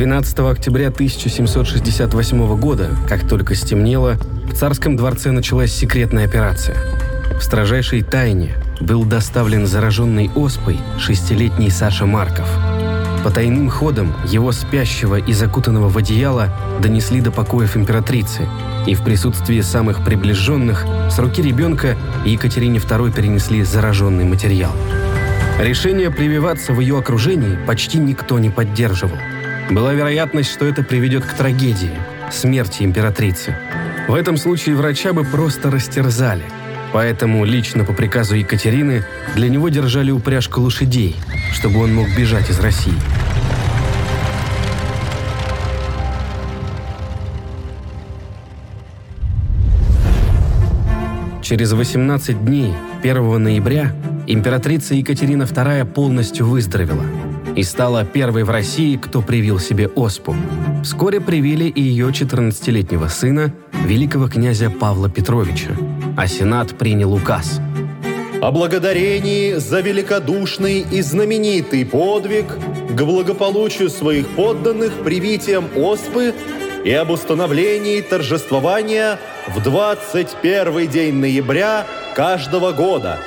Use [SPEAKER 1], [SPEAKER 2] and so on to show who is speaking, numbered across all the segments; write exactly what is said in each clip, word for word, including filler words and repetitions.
[SPEAKER 1] двенадцатого октября тысяча семьсот шестьдесят восьмого года, как только стемнело, в царском дворце началась секретная операция. В строжайшей тайне был доставлен зараженный оспой шестилетний Саша Марков. По тайным ходам его спящего и закутанного в одеяло донесли до покоев императрицы, и в присутствии самых приближенных с руки ребенка Екатерине второй перенесли зараженный материал. Решение прививаться в ее окружении почти никто не поддерживал. Была вероятность, что это приведет к трагедии – смерти императрицы. В этом случае врача бы просто растерзали. Поэтому лично по приказу Екатерины для него держали упряжку лошадей, чтобы он мог бежать из России. Через восемнадцать дней, первого ноября, императрица Екатерина вторая полностью выздоровела и стала первой в России, кто привил себе оспу. Вскоре привили и ее четырнадцатилетнего сына, великого князя Павла Петровича, а Сенат принял указ
[SPEAKER 2] о благодарении за великодушный и знаменитый подвиг к благополучию своих подданных привитием оспы и об установлении торжествования в двадцать первый день ноября каждого года.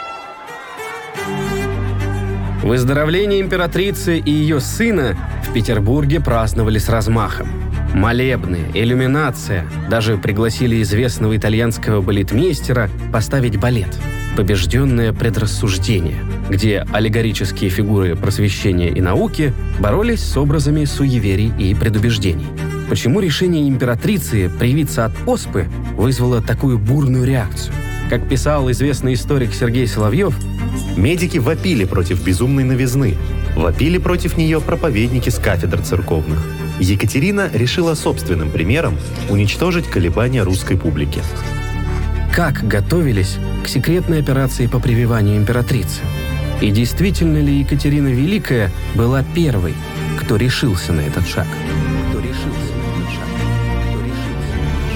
[SPEAKER 1] Выздоровление императрицы и ее сына в Петербурге праздновали с размахом. Молебны, иллюминация, даже пригласили известного итальянского балетмейстера поставить балет «Побежденное предрассуждение», где аллегорические фигуры просвещения и науки боролись с образами суеверий и предубеждений. Почему решение императрицы привиться от оспы вызвало такую бурную реакцию? Как писал известный историк Сергей Соловьев,
[SPEAKER 2] медики вопили против безумной новизны, вопили против нее проповедники с кафедр церковных. Екатерина решила собственным примером уничтожить колебания русской публики.
[SPEAKER 1] Как готовились к секретной операции по прививанию императрицы? И действительно ли Екатерина Великая была первой, кто решился на этот шаг? Кто решился на этот шаг? Кто решился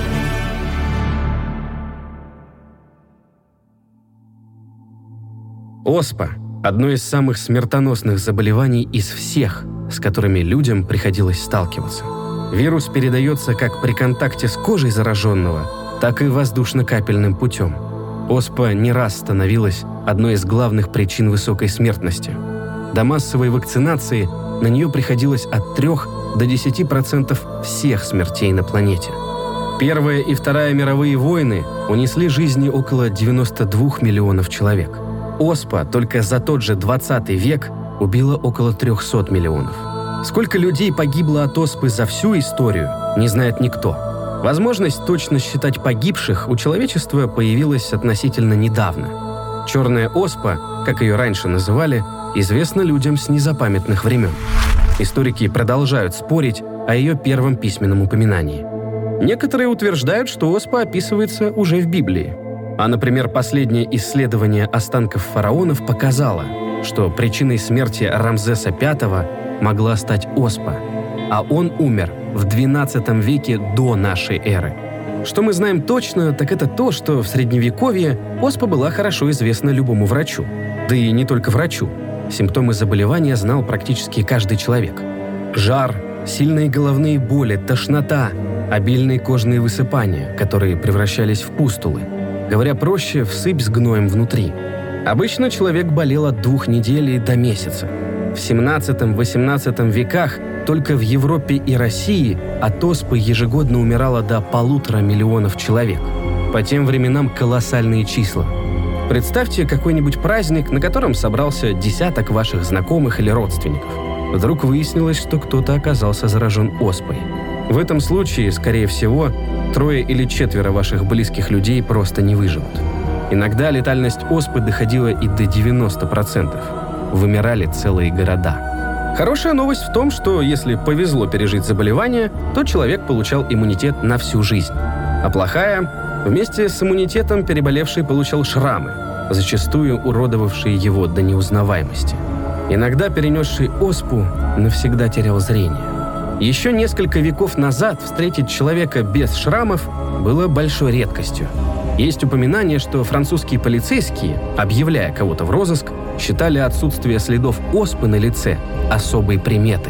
[SPEAKER 1] на этот шаг? Оспа – одно из самых смертоносных заболеваний из всех, с которыми людям приходилось сталкиваться. Вирус передается как при контакте с кожей зараженного, так и воздушно-капельным путем. Оспа не раз становилась одной из главных причин высокой смертности. До массовой вакцинации на нее приходилось от трёх до десяти процентов всех смертей на планете. Первая и Вторая мировые войны унесли жизни около девяноста двух миллионов человек. Оспа только за тот же двадцатый век убила около трехсот миллионов. Сколько людей погибло от оспы за всю историю, не знает никто. Возможность точно считать погибших у человечества появилась относительно недавно. Черная оспа, как ее раньше называли, известна людям с незапамятных времен. Историки продолжают спорить о ее первом письменном упоминании. Некоторые утверждают, что оспа описывается уже в Библии. А, например, последнее исследование останков фараонов показало, что причиной смерти Рамзеса пятого могла стать оспа, а он умер в двенадцатом веке до нашей эры. Что мы знаем точно, так это то, что в Средневековье оспа была хорошо известна любому врачу. Да и не только врачу. Симптомы заболевания знал практически каждый человек. Жар, сильные головные боли, тошнота, обильные кожные высыпания, которые превращались в пустулы. Говоря проще, всыпь с гноем внутри. Обычно человек болел от двух недель до месяца. В семнадцатом-восемнадцатом веках только в Европе и России от оспы ежегодно умирало до полутора миллионов человек. По тем временам колоссальные числа. Представьте какой-нибудь праздник, на котором собрался десяток ваших знакомых или родственников. Вдруг выяснилось, что кто-то оказался заражен оспой. В этом случае, скорее всего, трое или четверо ваших близких людей просто не выживут. Иногда летальность оспы доходила и до девяноста процентов. Вымирали целые города. Хорошая новость в том, что если повезло пережить заболевание, то человек получал иммунитет на всю жизнь. А плохая – вместе с иммунитетом переболевший получал шрамы, зачастую уродовавшие его до неузнаваемости. Иногда перенесший оспу навсегда терял зрение. Еще несколько веков назад встретить человека без шрамов было большой редкостью. Есть упоминание, что французские полицейские, объявляя кого-то в розыск, считали отсутствие следов оспы на лице особой приметой.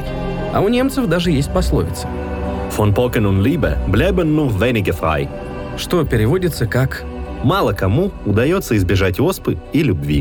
[SPEAKER 1] А у немцев даже есть пословица.
[SPEAKER 2] «Von Pocken und Liebe bleiben nur wenige frei»,
[SPEAKER 1] что переводится как
[SPEAKER 2] «мало кому удается избежать оспы и любви».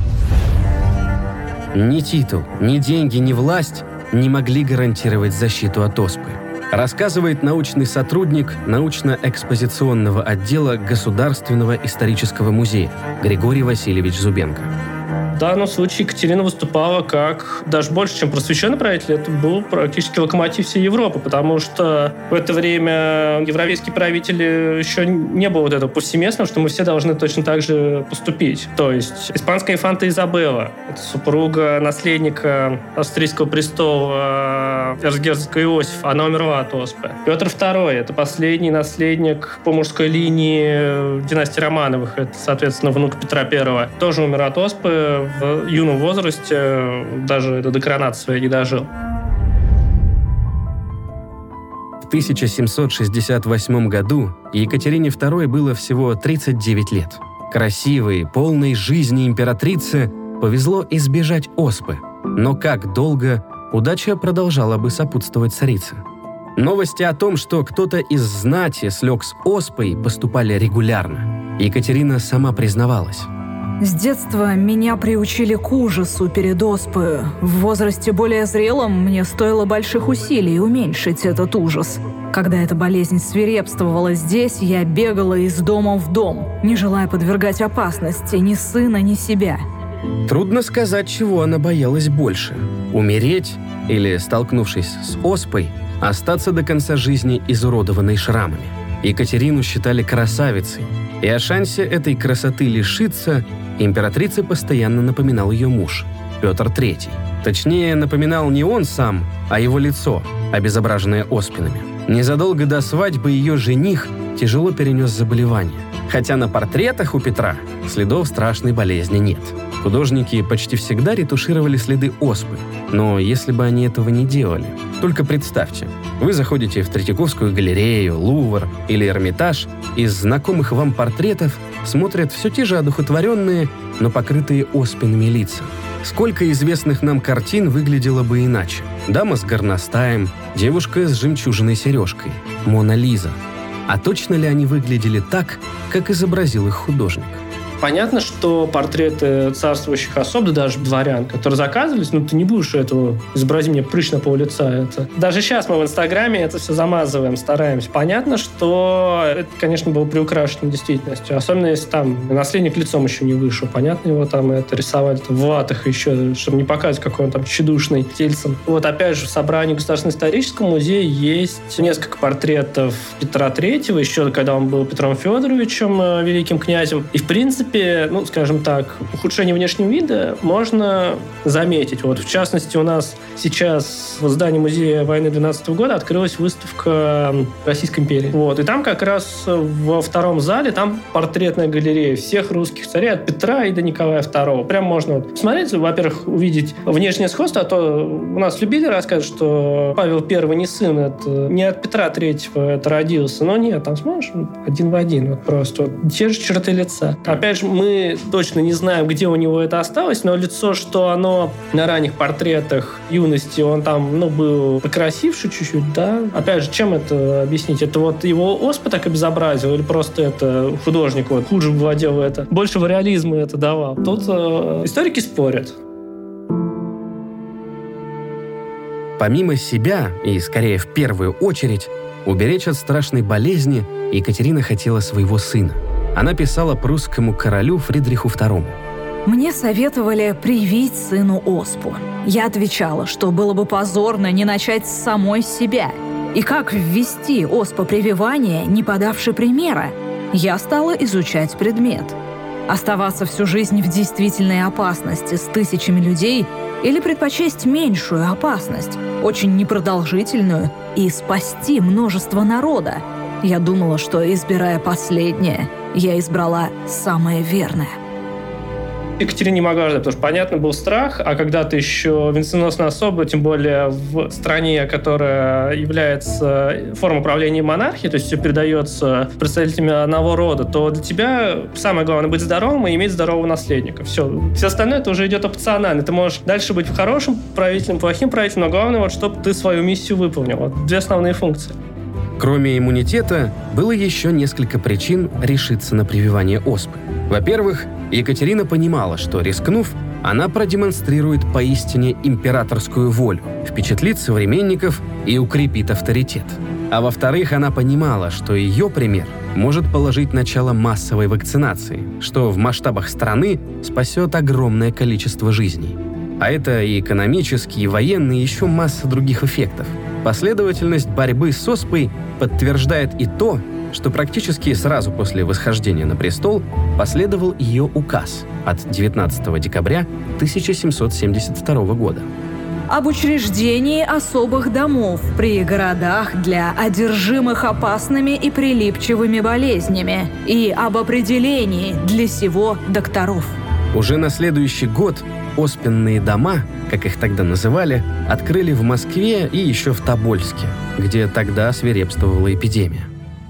[SPEAKER 1] Ни титул, ни деньги, ни власть не могли гарантировать защиту от оспы, рассказывает научный сотрудник научно-экспозиционного отдела Государственного исторического музея Григорий Васильевич Зубенко.
[SPEAKER 3] В данном случае Екатерина выступала как, даже больше, чем просвещенный правитель, это был практически локомотив всей Европы, потому что в это время европейские правители еще не было вот этого повсеместного, что мы все должны точно так же поступить. То есть испанская инфанта Изабелла, это супруга наследника австрийского престола эрцгерцога Иосифа, она умерла от оспы. Петр второй, это последний наследник по мужской линии династии Романовых, это, соответственно, внук Петра Первого, тоже умер от оспы в юном возрасте, даже до коронации своей не дожил.
[SPEAKER 1] В тысяча семьсот шестьдесят восьмом году Екатерине второй было всего тридцать девять лет. Красивой, полной жизни императрице повезло избежать оспы. Но как долго удача продолжала бы сопутствовать царице? Новости о том, что кто-то из знати слег с оспой, поступали регулярно. Екатерина сама признавалась.
[SPEAKER 4] С детства меня приучили к ужасу перед оспою. В возрасте более зрелом мне стоило больших усилий уменьшить этот ужас. Когда эта болезнь свирепствовала здесь, я бегала из дома в дом, не желая подвергать опасности ни сына, ни себя.
[SPEAKER 1] Трудно сказать, чего она боялась больше – умереть или, столкнувшись с оспой, остаться до конца жизни изуродованной шрамами. Екатерину считали красавицей, и о шансе этой красоты лишиться императрице постоянно напоминал ее муж, Петр Третий. Точнее, напоминал не он сам, а его лицо, обезображенное оспинами. Незадолго до свадьбы ее жених тяжело перенес заболевание, хотя на портретах у Петра следов страшной болезни нет. Художники почти всегда ретушировали следы оспы, но если бы они этого не делали. Только представьте, вы заходите в Третьяковскую галерею, Лувр или Эрмитаж, из знакомых вам портретов смотрят все те же одухотворенные, но покрытые оспинами лица. Сколько известных нам картин выглядело бы иначе? Дама с горностаем, девушка с жемчужиной сережкой, Мона Лиза. А точно ли они выглядели так, как изобразил их художник?
[SPEAKER 3] Понятно, что портреты царствующих особ, да даже дворян, которые заказывались, ну ты не будешь этого, изобрази мне прыщ на пол лица. Это. Даже сейчас мы в Инстаграме это все замазываем, стараемся. Понятно, что это, конечно, было приукрашено действительностью. Особенно, если там наследник лицом еще не вышел. Понятно, его там это рисовали в ватах еще, чтобы не показывать, какой он там тщедушный тельцем. Вот опять же, в собрании Государственного исторического музея есть несколько портретов Петра Третьего, еще когда он был Петром Федоровичем, великим князем. И, в принципе, ну, скажем так, ухудшение внешнего вида можно заметить. Вот, в частности, у нас сейчас в здании Музея войны двенадцатого года открылась выставка Российской империи. Вот, и там как раз во втором зале там портретная галерея всех русских царей от Петра и до Николая Второго. Прям можно вот посмотреть, во-первых, увидеть внешнее сходство, а то у нас любили рассказывать, что Павел Первый не сын, это не от Петра Третьего это родился. Но нет, там смотришь, один в один, вот просто вот, те же черты лица. Опять же, мы точно не знаем, где у него это осталось, но лицо, что оно на ранних портретах юности, он там, ну, был покрасивший чуть-чуть, да. Опять же, чем это объяснить? Это вот его оспа так обезобразил, или просто это художник вот хуже владел это, большего реализма это давал? Тут э, историки спорят.
[SPEAKER 1] Помимо себя, и скорее в первую очередь, уберечь от страшной болезни Екатерина хотела своего сына. Она писала прусскому королю Фридриху Второму.
[SPEAKER 4] Мне советовали привить сыну оспу. Я отвечала, что было бы позорно не начать с самой себя. И как ввести оспопрививание, не подавши примера? Я стала изучать предмет. Оставаться всю жизнь в действительной опасности с тысячами людей или предпочесть меньшую опасность, очень непродолжительную, и спасти множество народа? Я думала, что, избирая последнее, я избрала самое верное.
[SPEAKER 3] Екатерина не могла ждать, потому что, понятно, был страх, а когда ты еще венценосная особа, тем более в стране, которая является формой управления монархией, то есть все передается представителями одного рода, то для тебя самое главное быть здоровым и иметь здорового наследника. Все. Все остальное это уже идет опционально. Ты можешь дальше быть хорошим правителем, плохим правителем, но главное, вот, чтобы ты свою миссию выполнил. Вот две основные функции.
[SPEAKER 1] Кроме иммунитета, было еще несколько причин решиться на прививание оспы. Во-первых, Екатерина понимала, что, рискнув, она продемонстрирует поистине императорскую волю, впечатлит современников и укрепит авторитет. А во-вторых, она понимала, что ее пример может положить начало массовой вакцинации, что в масштабах страны спасет огромное количество жизней. А это и экономические, и военные, и еще масса других эффектов. Последовательность борьбы с оспой подтверждает и то, что практически сразу после восхождения на престол последовал ее указ от девятнадцатого декабря тысяча семьсот семьдесят второго года.
[SPEAKER 4] Об учреждении особых домов при городах для одержимых опасными и прилипчивыми болезнями и об определении для сего докторов.
[SPEAKER 1] Уже на следующий год оспенные дома, как их тогда называли, открыли в Москве и еще в Тобольске, где тогда свирепствовала эпидемия.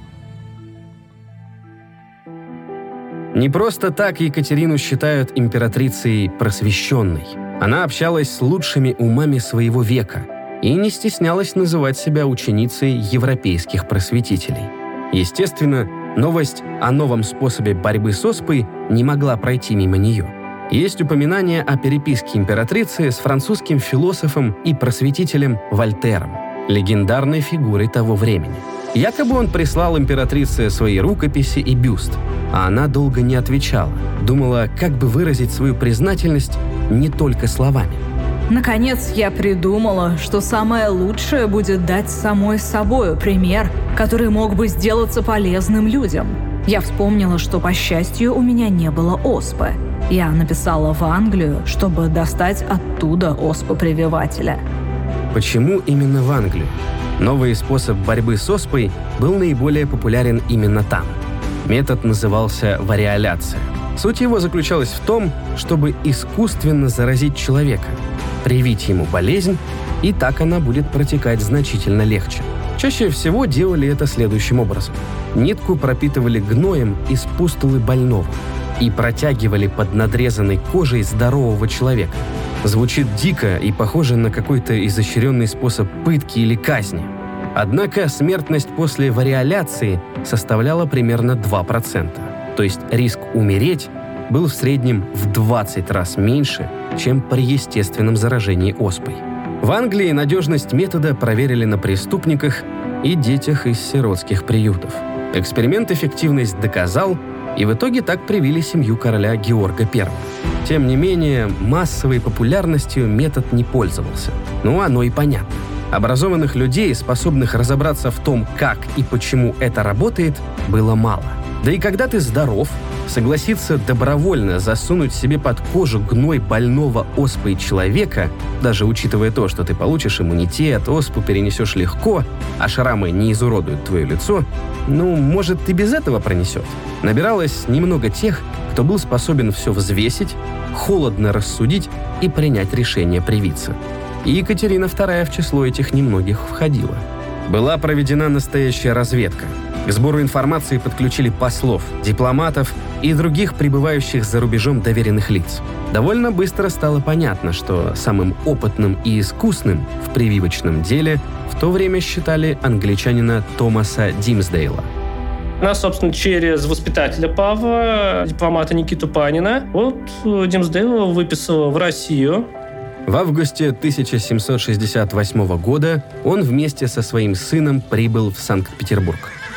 [SPEAKER 1] Не просто так Екатерину считают императрицей просвещенной. Она общалась с лучшими умами своего века и не стеснялась называть себя ученицей европейских просветителей. Естественно, новость о новом способе борьбы с оспой не могла пройти мимо нее. Есть упоминание о переписке императрицы с французским философом и просветителем Вольтером, легендарной фигурой того времени. Якобы он прислал императрице свои рукописи и бюст, а она долго не отвечала, думала, как бы выразить свою признательность не только словами.
[SPEAKER 4] Наконец, я придумала, что самое лучшее будет дать самой собою пример, который мог бы сделаться полезным людям. Я вспомнила, что, по счастью, у меня не было оспы. Я написала в Англию, чтобы достать оттуда оспопрививателя.
[SPEAKER 1] Почему именно в Англию? Новый способ борьбы с оспой был наиболее популярен именно там. Метод назывался вариоляция. Суть его заключалась в том, чтобы искусственно заразить человека, привить ему болезнь, и так она будет протекать значительно легче. Чаще всего делали это следующим образом. Нитку пропитывали гноем из пустулы больного и протягивали под надрезанной кожей здорового человека. Звучит дико и похоже на какой-то изощренный способ пытки или казни. Однако смертность после вариоляции составляла примерно два процента. То есть риск умереть был в среднем в двадцать раз меньше, чем при естественном заражении оспой. В Англии надежность метода проверили на преступниках и детях из сиротских приютов. Эксперимент эффективность доказал, и в итоге так привили семью короля Георга Первого. Тем не менее, массовой популярностью метод не пользовался. Ну, оно и понятно. Образованных людей, способных разобраться в том, как и почему это работает, было мало. Да и когда ты здоров, согласиться добровольно засунуть себе под кожу гной больного оспой человека, даже учитывая то, что ты получишь иммунитет, оспу перенесешь легко, а шрамы не изуродуют твое лицо, ну, может, и без этого пронесет. Набиралось немного тех, кто был способен все взвесить, холодно рассудить и принять решение привиться. И Екатерина Вторая в число этих немногих входила. Была проведена настоящая разведка. К сбору информации подключили послов, дипломатов и других пребывающих за рубежом доверенных лиц. Довольно быстро стало понятно, что самым опытным и искусным в прививочном деле в то время считали англичанина Томаса Димсдейла.
[SPEAKER 3] Нас, собственно, через воспитателя Павла, дипломата Никиту Панина, вот Димсдейла выписал в Россию.
[SPEAKER 1] В августе тысяча семьсот шестьдесят восьмого года он вместе со своим сыном прибыл в Санкт-Петербург.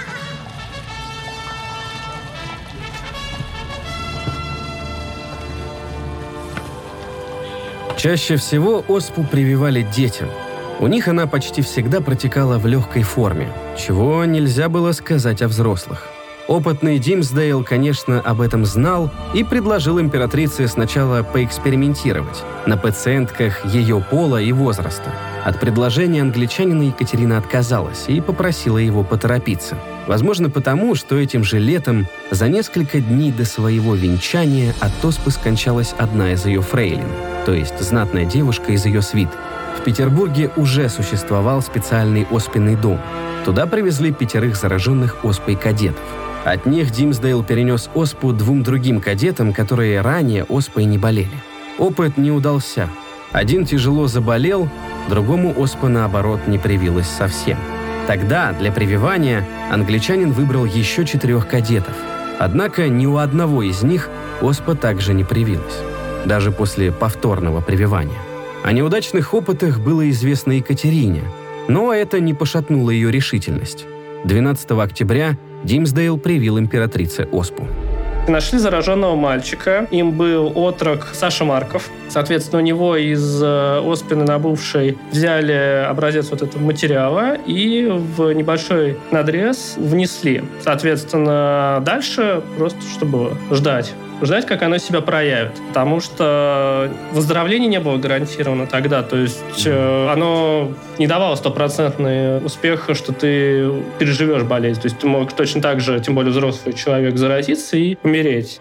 [SPEAKER 1] Чаще всего оспу прививали детям. У них она почти всегда протекала в легкой форме, чего нельзя было сказать о взрослых. Опытный Димсдейл, конечно, об этом знал и предложил императрице сначала поэкспериментировать на пациентках ее пола и возраста. От предложения англичанина Екатерина отказалась и попросила его поторопиться. Возможно, потому, что этим же летом, за несколько дней до своего венчания, от оспы скончалась одна из ее фрейлин, то есть знатная девушка из ее свит. В Петербурге уже существовал специальный оспенный дом. Туда привезли пятерых зараженных оспой кадетов. От них Димсдейл перенес оспу двум другим кадетам, которые ранее оспой не болели. Опыт не удался. Один тяжело заболел, другому оспа, наоборот, не привилась совсем. Тогда для прививания англичанин выбрал еще четырех кадетов. Однако ни у одного из них оспа также не привилась, даже после повторного прививания. О неудачных опытах было известно Екатерине, но это не пошатнуло ее решительность. двенадцатого октября Димсдейл привил императрице оспу.
[SPEAKER 3] Нашли зараженного мальчика. Им был отрок Саша Марков. Соответственно, у него из оспины набывшей взяли образец вот этого материала и в небольшой надрез внесли. Соответственно, дальше просто, чтобы ждать. Ждать, как оно себя проявит. Потому что выздоровление не было гарантировано тогда. То есть э, оно не давало стопроцентный успех, что ты переживешь болезнь. То есть ты мог точно так же, тем более взрослый человек, заразиться и умереть.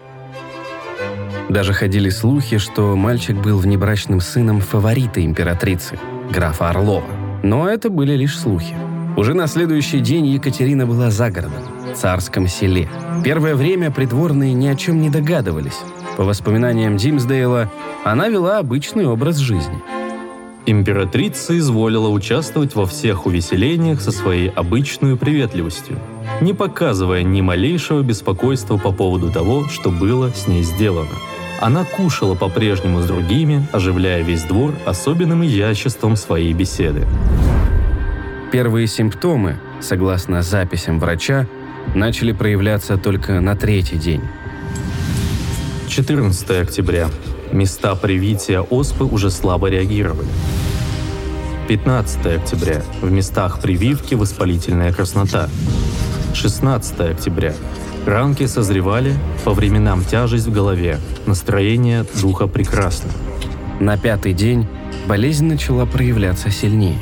[SPEAKER 1] Даже ходили слухи, что мальчик был внебрачным сыном фаворита императрицы, графа Орлова. Но это были лишь слухи. Уже на следующий день Екатерина была за городом, в Царском селе. Первое время придворные ни о чем не догадывались. По воспоминаниям Димсдейла, она вела обычный образ жизни.
[SPEAKER 5] Императрица изволила участвовать во всех увеселениях со своей обычной приветливостью, не показывая ни малейшего беспокойства по поводу того, что было с ней сделано. Она кушала по-прежнему с другими, оживляя весь двор особенным изяществом своей беседы.
[SPEAKER 1] Первые симптомы, согласно записям врача, начали проявляться только на третий день.
[SPEAKER 5] четырнадцатого октября. Места привития оспы уже слабо реагировали. пятнадцатого октября. В местах прививки воспалительная краснота. шестнадцатого октября. Ранки созревали, по временам тяжесть в голове, настроение духа прекрасно.
[SPEAKER 1] На пятый день болезнь начала проявляться сильнее.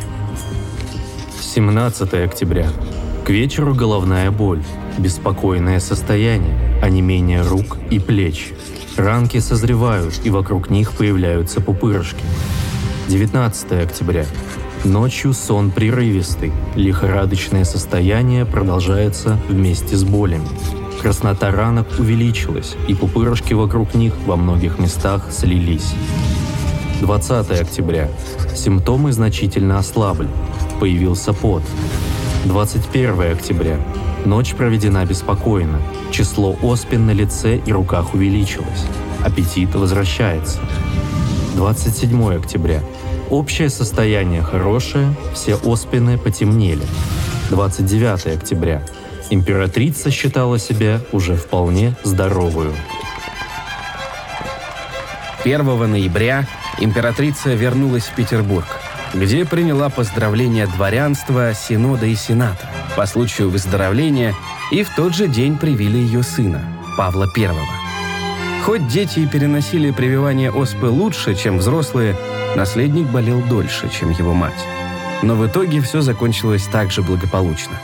[SPEAKER 5] семнадцатого октября. К вечеру головная боль, беспокойное состояние, онемение рук и плеч. Ранки созревают, и вокруг них появляются пупырышки. девятнадцатого октября. Ночью сон прерывистый, лихорадочное состояние продолжается вместе с болями. Краснота ранок увеличилась, и пупырышки вокруг них во многих местах слились. двадцатого октября. Симптомы значительно ослабли. Появился пот. двадцать первого октября. Ночь проведена беспокойно. Число оспин на лице и руках увеличилось. Аппетит возвращается. двадцать седьмого октября. Общее состояние хорошее, все оспины потемнели. двадцать девятого октября. Императрица считала себя уже вполне здоровую.
[SPEAKER 1] первого ноября императрица вернулась в Петербург, где приняла поздравления дворянства, синода и сената по случаю выздоровления, и в тот же день привили ее сына, Павла Первого. Хоть дети и переносили прививание оспы лучше, чем взрослые, наследник болел дольше, чем его мать. Но в итоге все закончилось так же благополучно.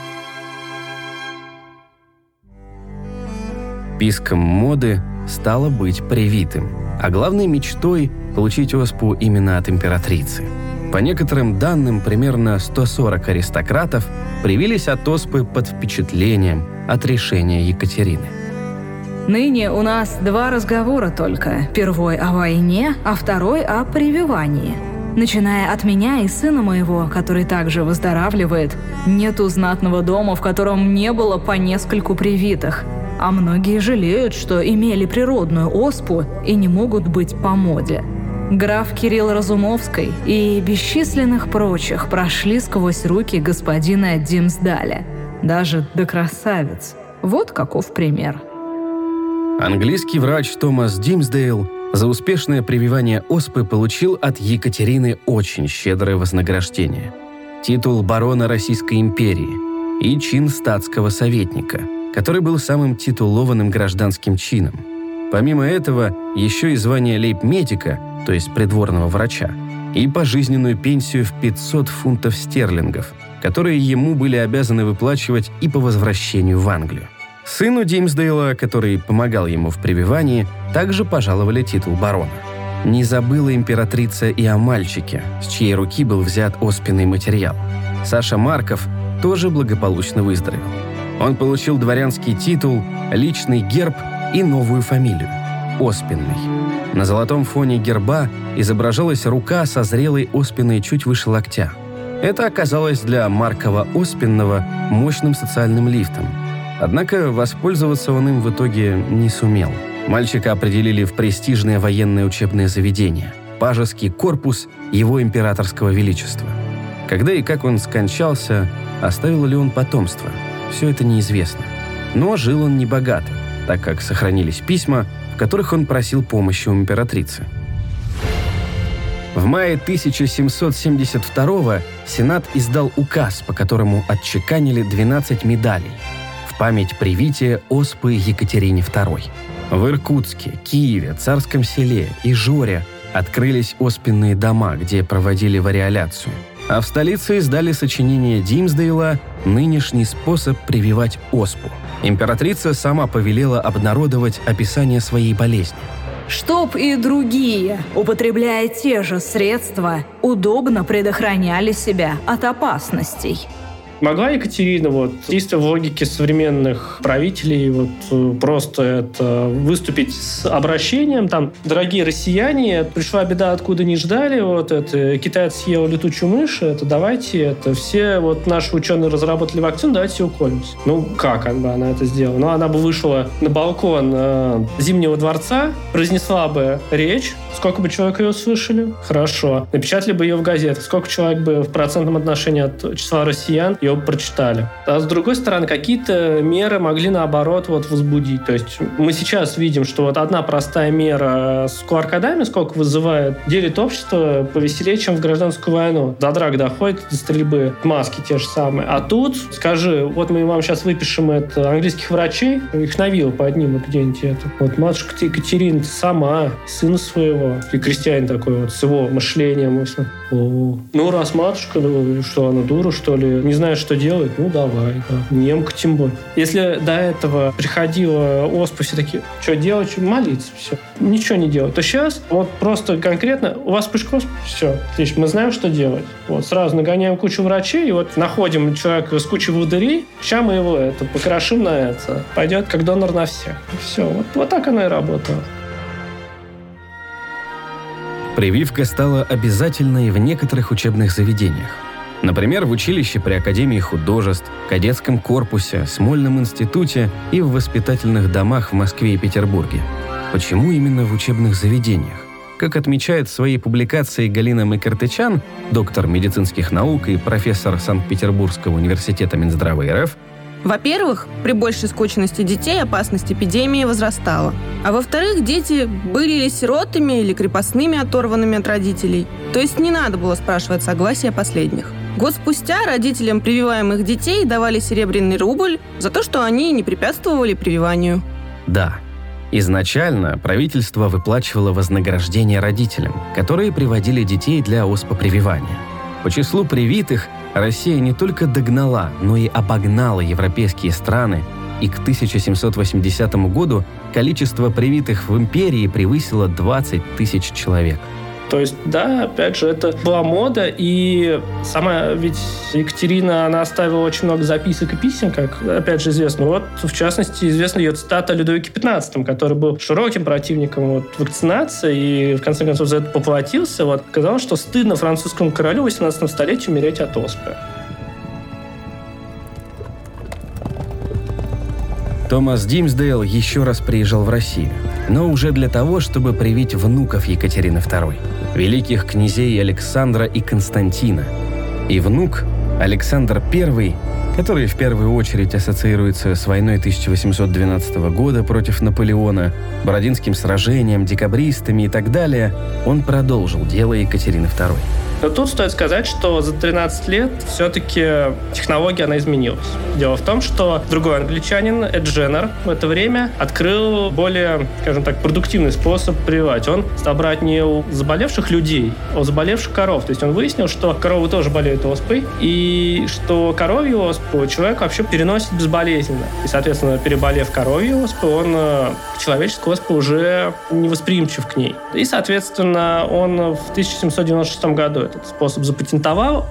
[SPEAKER 1] Писком моды стало быть привитым, а главной мечтой – получить оспу именно от императрицы. По некоторым данным, примерно сто сорок аристократов привились от оспы под впечатлением от решения Екатерины.
[SPEAKER 4] Ныне у нас два разговора только. Первый о войне, а второй о прививании. Начиная от меня и сына моего, который также выздоравливает, нету знатного дома, в котором не было по нескольку привитых. А многие жалеют, что имели природную оспу и не могут быть по моде. Граф Кирилл Разумовский и бесчисленных прочих прошли сквозь руки господина Димсдаля. Даже до красавиц. Вот каков пример.
[SPEAKER 1] Английский врач Томас Димсдейл за успешное прививание оспы получил от Екатерины очень щедрое вознаграждение. Титул барона Российской империи и чин статского советника, который был самым титулованным гражданским чином. Помимо этого, еще и звание лейб-медика, то есть придворного врача, и пожизненную пенсию в пятьсот фунтов стерлингов, которые ему были обязаны выплачивать и по возвращению в Англию. Сыну Димсдейла, который помогал ему в прививании, также пожаловали титул барона. Не забыла императрица и о мальчике, с чьей руки был взят оспенный материал. Саша Марков тоже благополучно выздоровел. Он получил дворянский титул, личный герб и новую фамилию – Оспенный. На золотом фоне герба изображалась рука со зрелой оспиной чуть выше локтя. Это оказалось для Маркова Оспенного мощным социальным лифтом. Однако воспользоваться он им в итоге не сумел. Мальчика определили в престижное военное учебное заведение – Пажеский корпус Его Императорского Величества. Когда и как он скончался, оставил ли он потомство, все это неизвестно. Но жил он небогато, так как сохранились письма, в которых он просил помощи у императрицы. В мае тысяча семьсот семьдесят второго Сенат издал указ, по которому отчеканили двенадцать медалей в память привития оспы Екатерине второй. В Иркутске, Киеве, Царском Селе и Жоре открылись оспенные дома, где проводили вариоляцию. А в столице издали сочинение Димсдейла «Нынешний способ прививать оспу». Императрица сама повелела обнародовать описание своей болезни.
[SPEAKER 4] Чтоб и другие, употребляя те же средства, удобно предохраняли себя от опасностей.
[SPEAKER 3] Могла Екатерина, вот, действуя в логике современных правителей, вот, просто это выступить с обращением, там, дорогие россияне, пришла беда, откуда не ждали, вот, это, китаец съел летучую мышь, это, давайте, это, все, вот, наши ученые разработали вакцину, давайте все уколемся. Ну, как она, она это сделала? Ну, она бы вышла на балкон э, Зимнего дворца, произнесла бы речь, сколько бы человек ее услышали? Хорошо. Напечатали бы ее в газетах, сколько человек бы в процентном отношении от числа россиян ее прочитали. А с другой стороны, какие-то меры могли, наоборот, вот, возбудить. То есть мы сейчас видим, что вот одна простая мера с ку ар кодами, сколько вызывает, делит общество повеселее, чем в гражданскую войну. До драк доходит, до стрельбы, маски те же самые. А тут, скажи, вот мы вам сейчас выпишем это английских врачей, их на виллу поднимут где-нибудь это. Вот матушка Екатерина сама, сына своего, и крестьянин такой вот с его мышлением. О, ну, раз матушка, ну, что она дура, что ли, не знает, что делать, ну, давай, да. Немка тем более. Если до этого приходила оспа, все такие, что делать, что молиться, все. Ничего не делать. То сейчас вот просто конкретно у вас вспышка оспы, все, отлично, мы знаем, что делать. Вот сразу нагоняем кучу врачей, и вот находим человека с кучей волдырей, сейчас мы его это покрошим на это, пойдет как донор на всех. Все, вот, вот так оно и работало.
[SPEAKER 1] Прививка стала обязательной в некоторых учебных заведениях. Например, в училище при Академии художеств, кадетском корпусе, Смольном институте и в воспитательных домах в Москве и Петербурге. Почему именно в учебных заведениях? Как отмечает в своей публикации Галина Макартычан, доктор медицинских наук и профессор Санкт-Петербургского университета Минздрава эр эф,
[SPEAKER 6] во-первых, при большей скученности детей опасность эпидемии возрастала. А во-вторых, дети были или сиротами, или крепостными, оторванными от родителей. То есть не надо было спрашивать согласия последних. Год спустя родителям прививаемых детей давали серебряный рубль за то, что они не препятствовали прививанию.
[SPEAKER 1] Да. Изначально правительство выплачивало вознаграждение родителям, которые приводили детей для оспопрививания. По числу привитых Россия не только догнала, но и обогнала европейские страны, и к тысяча семьсот восьмидесятому году количество привитых в империи превысило двадцать тысяч человек.
[SPEAKER 3] То есть, да, опять же, это была мода, и сама ведь Екатерина, она оставила очень много записок и писем, как, опять же, известно. Вот, в частности, известна ее цитата о Людовике пятнадцатом, который был широким противником вот, вакцинации и, в конце концов, за это поплатился. Вот, сказал, что стыдно французскому королю в восемнадцатом столетии умереть от оспы.
[SPEAKER 1] Томас Димсдейл еще раз приезжал в Россию, но уже для того, чтобы привить внуков Екатерины второй, великих князей Александра и Константина. И внук Александр Первый, который в первую очередь ассоциируется с войной тысяча восемьсот двенадцатого года против Наполеона, Бородинским сражением, декабристами и так далее, он продолжил дело Екатерины второй.
[SPEAKER 3] Но тут стоит сказать, что за тринадцать лет все-таки технология, она изменилась. Дело в том, что другой англичанин, Эд Дженнер, в это время открыл более, скажем так, продуктивный способ прививать. Он стал брать не у заболевших людей, а у заболевших коров. То есть он выяснил, что коровы тоже болеют оспой, и что коровью оспу человек вообще переносит безболезненно. И, соответственно, переболев коровью оспу, он к человеческой оспе уже не восприимчив к ней. И, соответственно, он в тысяча семьсот девяносто шестом году этот способ запатентовал.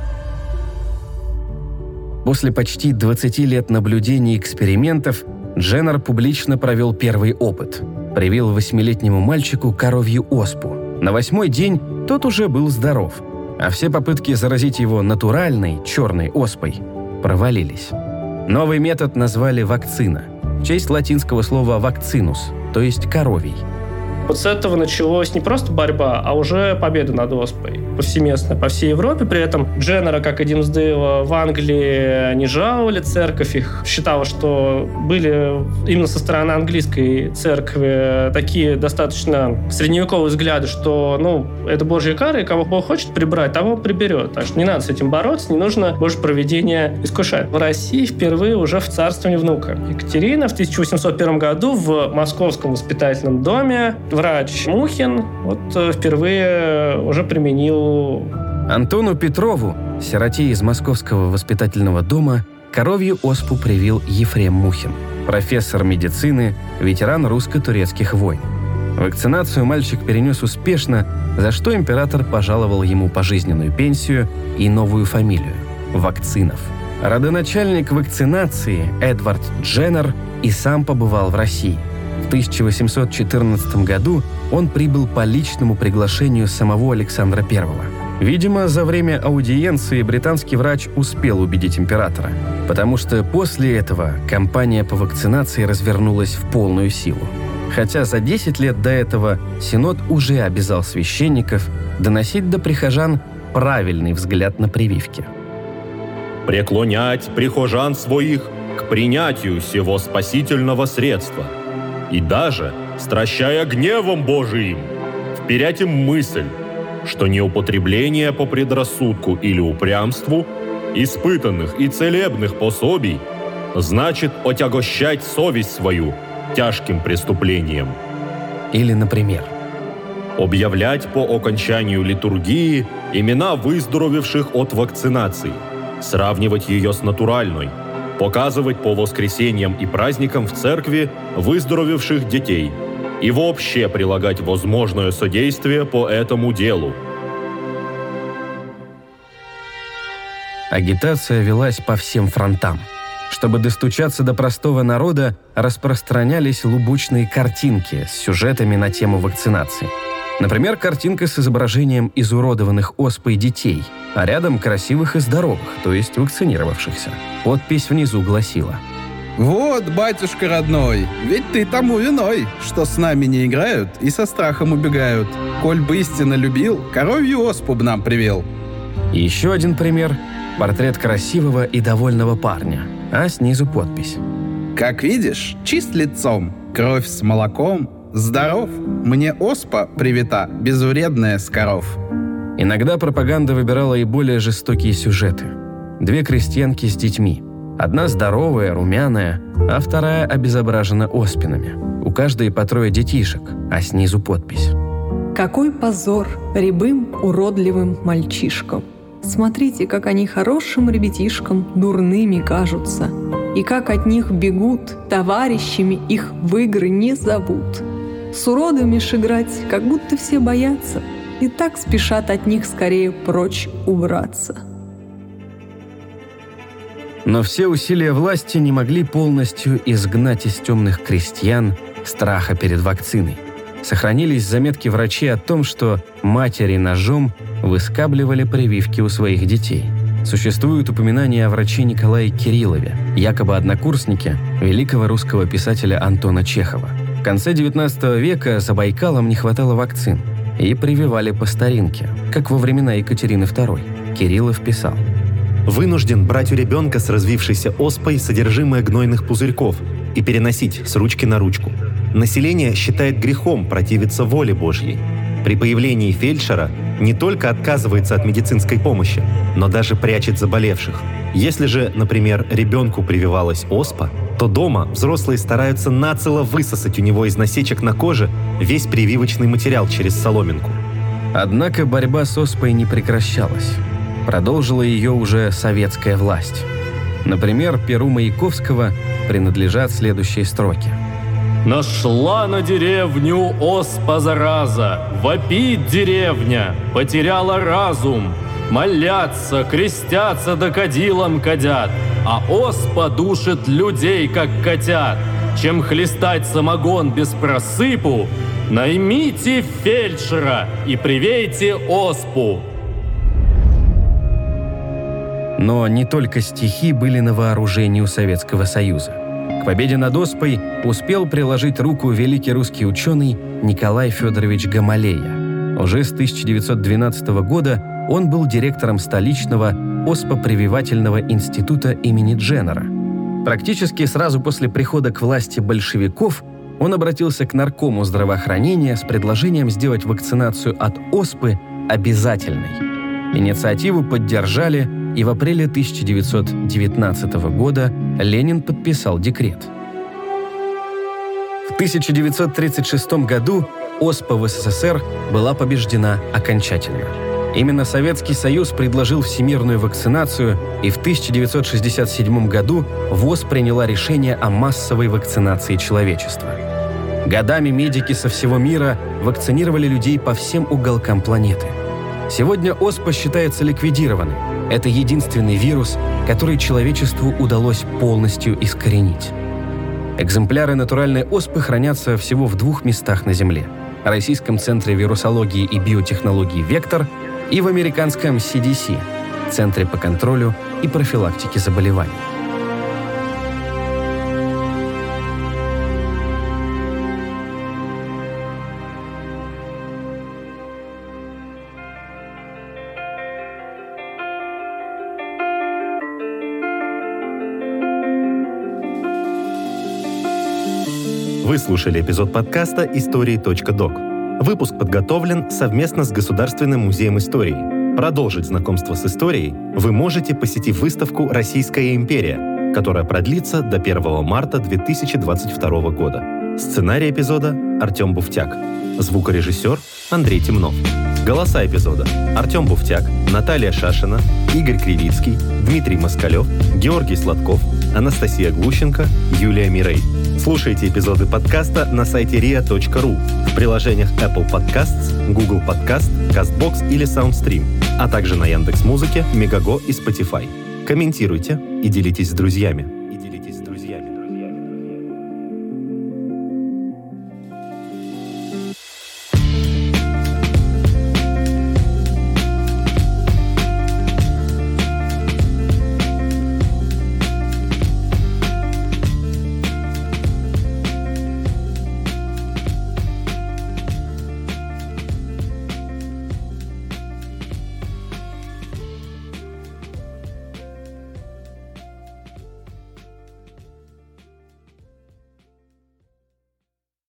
[SPEAKER 1] После почти двадцати лет наблюдений и экспериментов Дженнер публично провел первый опыт. Привил восьмилетнему мальчику коровью оспу. На восьмой день тот уже был здоров, а все попытки заразить его натуральной черной оспой провалились. Новый метод назвали вакцина, в честь латинского слова «вакцинус», то есть «коровий».
[SPEAKER 3] Вот с этого началась не просто борьба, а уже победа над оспой повсеместно по всей Европе. При этом Дженнера, как и Димсдейла, в Англии не жаловали церковь. Их считало, что были именно со стороны английской церкви такие достаточно средневековые взгляды, что ну, это Божья кара, и кого Бог хочет прибрать, того приберет. Так что не надо с этим бороться, не нужно Божье провидение искушать. В России впервые уже в царствовании внука Екатерина в тысяча восемьсот первом году в Московском воспитательном доме врач Мухин вот впервые уже применил...
[SPEAKER 1] Антону Петрову, сироте из Московского воспитательного дома, коровью оспу привил Ефрем Мухин, профессор медицины, ветеран русско-турецких войн. Вакцинацию мальчик перенес успешно, за что император пожаловал ему пожизненную пенсию и новую фамилию – Вакцинов. Родоначальник вакцинации Эдвард Дженнер и сам побывал в России. В тысяча восемьсот четырнадцатом году он прибыл по личному приглашению самого Александра Первого. Видимо, за время аудиенции британский врач успел убедить императора, потому что после этого кампания по вакцинации развернулась в полную силу. Хотя за десять лет до этого Синод уже обязал священников доносить до прихожан правильный взгляд на прививки.
[SPEAKER 2] «Преклонять прихожан своих к принятию сего спасительного средства, и даже, стращая гневом Божиим, вперять им мысль, что неупотребление по предрассудку или упрямству испытанных и целебных пособий значит отягощать совесть свою тяжким преступлением».
[SPEAKER 1] Или, например,
[SPEAKER 2] объявлять по окончанию литургии имена выздоровевших от вакцинации, сравнивать ее с натуральной, показывать по воскресеньям и праздникам в церкви выздоровевших детей и вообще прилагать возможное содействие по этому делу.
[SPEAKER 1] Агитация велась по всем фронтам. Чтобы достучаться до простого народа, распространялись лубочные картинки с сюжетами на тему вакцинации. Например, картинка с изображением изуродованных оспой детей, а рядом красивых и здоровых, то есть вакцинировавшихся. Подпись внизу гласила:
[SPEAKER 7] «Вот, батюшка родной, ведь ты тому виной, что с нами не играют и со страхом убегают. Коль бы истинно любил, коровью оспу б нам привел».
[SPEAKER 1] И еще один пример – портрет красивого и довольного парня, а снизу подпись:
[SPEAKER 7] «Как видишь, чист лицом, кровь с молоком, здоров, мне оспа привита, безвредная с коров».
[SPEAKER 1] Иногда пропаганда выбирала и более жестокие сюжеты. Две крестьянки с детьми. Одна здоровая, румяная, а вторая обезображена оспинами. У каждой по трое детишек, а снизу подпись:
[SPEAKER 8] «Какой позор рябым, уродливым мальчишкам! Смотрите, как они хорошим ребятишкам дурными кажутся, и как от них бегут, товарищами их в игры не зовут. С уродами ж играть, как будто все боятся, и так спешат от них скорее прочь убраться».
[SPEAKER 1] Но все усилия власти не могли полностью изгнать из темных крестьян страха перед вакциной. Сохранились заметки врачей о том, что матери ножом выскабливали прививки у своих детей. Существуют упоминания о враче Николае Кириллове, якобы однокурснике великого русского писателя Антона Чехова. В конце девятнадцатого века за Байкалом не хватало вакцин, и прививали по старинке, как во времена Екатерины Второй. Кириллов писал:
[SPEAKER 9] «Вынужден брать у ребенка с развившейся оспой содержимое гнойных пузырьков и переносить с ручки на ручку. Население считает грехом противиться воле Божьей. при появлении фельдшера не только отказывается от медицинской помощи, но даже прячет заболевших. Если же, например, ребенку прививалась оспа, то дома взрослые стараются нацело высосать у него из насечек на коже весь прививочный материал через соломинку.
[SPEAKER 1] Однако борьба с оспой не прекращалась. Продолжила ее уже советская власть. Например, перу Маяковского принадлежат следующие строки.
[SPEAKER 5] «Нашла на деревню оспа зараза, вопит деревня, потеряла разум. Молятся, крестятся да кадилом кадят, а оспа душит людей, как котят. Чем хлестать самогон без просыпу, наймите фельдшера и привейте оспу».
[SPEAKER 1] Но не только стихи были на вооружении у Советского Союза. К победе над оспой успел приложить руку великий русский ученый Николай Федорович Гамалея. Уже с тысяча девятьсот двенадцатого года он был директором столичного оспопрививательного института имени Дженнера. Практически сразу после прихода к власти большевиков он обратился к наркому здравоохранения с предложением сделать вакцинацию от оспы обязательной. Инициативу поддержали, и в апреле тысяча девятьсот девятнадцатого года Ленин подписал декрет. В тысяча девятьсот тридцать шестом году оспа в СССР была побеждена окончательно. Именно Советский Союз предложил всемирную вакцинацию, и в тысяча девятьсот шестьдесят седьмом году ВОЗ приняла решение о массовой вакцинации человечества. Годами медики со всего мира вакцинировали людей по всем уголкам планеты. Сегодня оспа считается ликвидированной. Это единственный вирус, который человечеству удалось полностью искоренить. Экземпляры натуральной оспы хранятся всего в двух местах на Земле – Российском центре вирусологии и биотехнологий «Вектор» и в американском си ди си – Центре по контролю и профилактике заболеваний.
[SPEAKER 9] Вы слушали эпизод подкаста истории точка док. Выпуск подготовлен совместно с Государственным музеем истории. Продолжить знакомство с историей вы можете, посетив выставку «Российская империя», которая продлится до первого марта две тысячи двадцать второго года. Сценарий эпизода – Артем Буфтяк. Звукорежиссер – Андрей Темнов. Голоса эпизода – Артем Буфтяк, Наталья Шашина, Игорь Кривицкий, Дмитрий Москалев, Георгий Сладков, Анастасия Глущенко, Юлия Мирей. Слушайте эпизоды подкаста на сайте риа точка ру, в приложениях Apple Podcasts, Google Podcast, CastBox или SoundStream, а также на Яндекс.Музыке, Мегаго и Spotify. Комментируйте и делитесь с друзьями.